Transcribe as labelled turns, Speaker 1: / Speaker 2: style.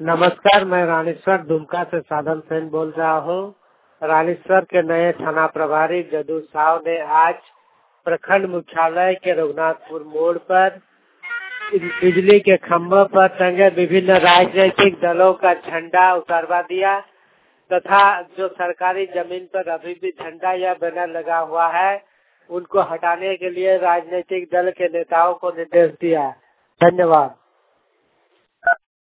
Speaker 1: नमस्कार, मैं रानीश्वर दुमका से साधन सेन बोल रहा हूँ। रानीश्वर के नए थाना प्रभारी जदू साव ने आज प्रखंड मुख्यालय के रघुनाथपुर मोड़ पर बिजली के खंभों पर टंगे विभिन्न राजनीतिक दलों का झंडा उतारवा दिया तथा जो सरकारी जमीन पर अभी भी झंडा या बैनर लगा हुआ है उनको हटाने के लिए राजनीतिक दल के नेताओं को निर्देश दिया। धन्यवाद।